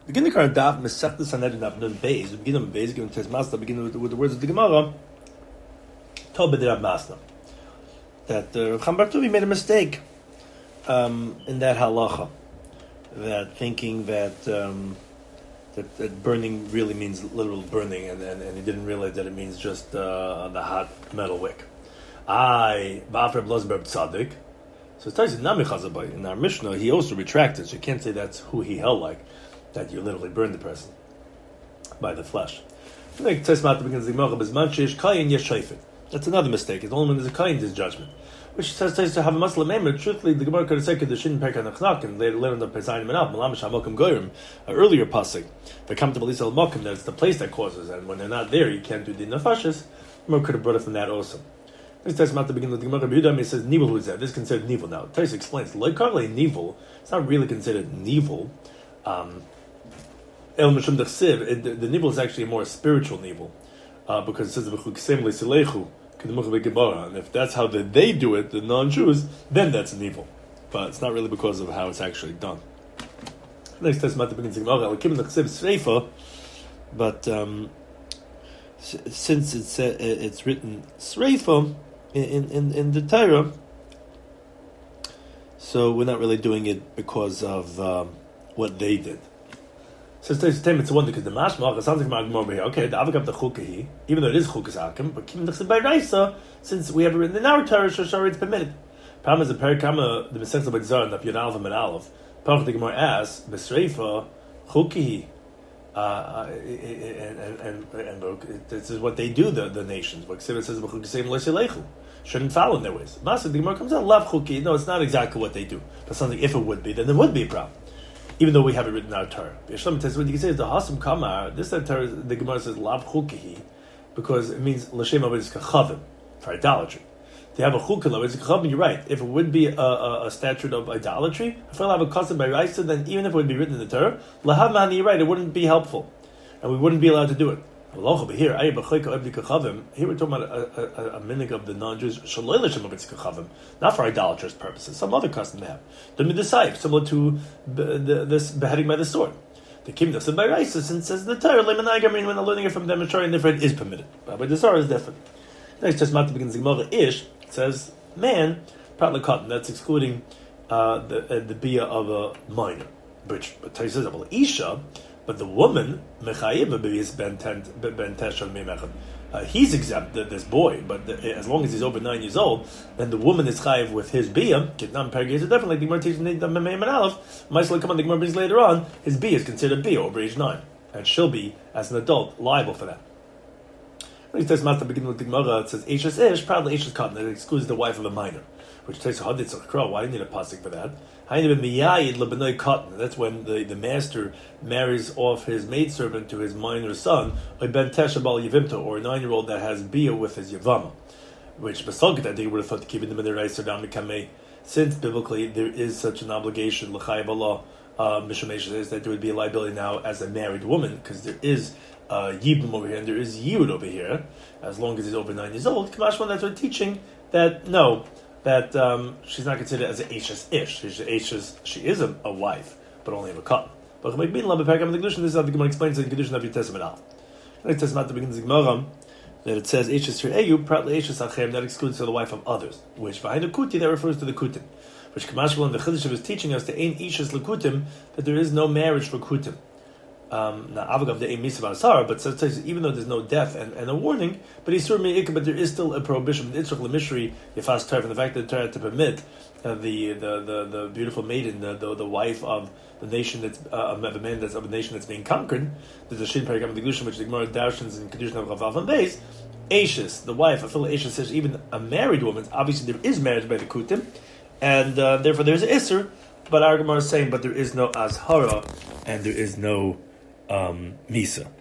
Begin the current daf Masechta Sanhedrin daf Nun Beis. We begin with Beis, given Tes Masna. Begin with the words of the Gemara. Told by the Rav Masna that Chaim Bar Tuvi made a mistake in that halacha, that thinking that that burning really means literal burning, and he didn't realize that it means just the hot metal wick. Ba'afrei Blazber Tzadik. So it tells you Nami Chazabai. In our Mishnah, he also retracted. So you can't say that's who he held like, that you literally burn the person by the flesh. That's another mistake. It's only when there's a kain there's judgment. Which says to have a Muslim member. Truthfully, the Gemara could have said the Shin Perka Nachnak and later on the Pesayim and Ab Malamish Hamokim Goyim, an earlier pasuk. They come to Belis Al Mokim, that's the place that causes, and when they're not there, you can't do the nefashis. The Gemara could have brought it from that also. This tells at the beginning of the Gemara Yehuda, it says Nivel who's that. This is considered Nivel now. Tais explains like Nivel. It's not really considered Nivel. The nivel is actually a more spiritual nivel, because it says and if that's how they do it, the non-Jews, then that's a nivel. But it's not really because of how it's actually done. Next testament begins but since it's written Sreifa in the Torah, so we're not really doing it because of what they did. So it's a wonder because the mashmach sounds like Magmor here. Okay, the avigab the chukahi, even though it is chukas akim, but kim nechsed by Raisa, since we have it written in our Torah, shari it's permitted. Pam is a perikama the Masechta B'Gzar and the Yud Aleph and Aleph. Pam the Gemara asks b'sreifa chukahi, and this is what they do the nations. But it says b'chukaseim l'seilechu shouldn't follow in their ways. Masech the Gemara comes out lav chuki. No, it's not exactly what they do. But something if it would be, then there would be a problem. Even though we have it written in our Torah. Yeshlam says what you can say is the Hasam Kamar, this Torah, the Gemara says Lav Chukihi, because it means L'Shem Avodas Kachavim, for idolatry. To have a Chukah Avodas Kachavim, you're right. If it would be a statute of idolatry, if I have a custom by Raisa, then even if it would be written in the Torah, Lahav Mani, you're right, it wouldn't be helpful. And we wouldn't be allowed to do it. Here we're talking about a minig of the non-Jews, not for idolatrous purposes, some other custom they have. The Midasayif, similar to this beheading by the sword. The Kim said by Raisa, since says the Torah, when they're learning it from them, and different is permitted. But by the Torah is different. Next testament begins the Gemara Ish, it says, man, partly cotton, that's excluding the bia of a minor. Which, but Torah says, well, Isha, but the woman, he's exempt, this boy, but as long as he's over 9 years old, then the woman is chayiv with his biyah. Definitely, the Gemara teaches the Mem and Aleph. Maisel come on, the Gemara brings later on, his biyah is considered biyah over age 9, and she'll be, as an adult, liable for that. It says, beginning with the Gemara, it says, Eishes Ish, proudly Eishes Cotton, that excludes the wife of a minor, which takes a hadith of crow. Why do you need a pasuk for that? That's when the master marries off his maidservant to his minor son, or a 9-year-old that has bia with his yavama. Which that they would have thought to keep them in the Reis or since biblically there is such an obligation, l'chayv Allah, Mishamesh says that there would be a liability now as a married woman, because there is Yibum over here and there is Yud over here, as long as he's over 9 years old. Kamashman, that's what they're teaching, that no, that she's not considered as an Eishes Ish. She is a wife, but only of a cotton. But this is how the Gemara explains in Kedushin of Yud Tesem and Al. Like Tesem at the beginning of the Gemara, that it says Eishes Eyu, partly Eishes Achem, that excludes the wife of others. Which behind the Kuti, that refers to the Kutim. Which Kamashman, the Chiddush is teaching us to Ein Eishes Lekutim, that there is no marriage for Kutim. Now, Avagav the Emis of Asar, but says even though there's no death and a warning, but there is still a prohibition. The Itzrach Lemishri, Yefas Torah, from the fact that the Torah to permit the beautiful maiden, the wife of the nation that's of a man that's of a nation that's being conquered. There's a Shin Paragam Deglushin, which the Gemara Darshans in Kedushin of Rav and Beis. Ashes, the wife, a fellow Ashes says even a married woman. Obviously, there is marriage by the Kutim, and therefore there's an Isser. But our Gemara is saying, but there is no Azhara and there is no Misa.